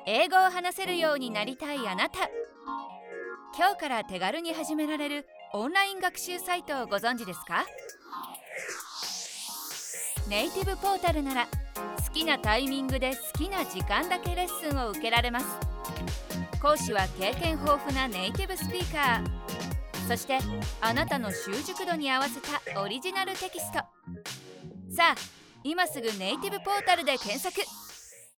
英語を話せるようになりたいあなた、今日から手軽に始められるオンライン学習サイトをご存知ですか？ネイティブポータルなら好きなタイミングで好きな時間だけレッスンを受けられます。講師は経験豊富なネイティブスピーカー、そしてあなたの習熟度に合わせたオリジナルテキスト。さあ、今すぐネイティブポータルで検索。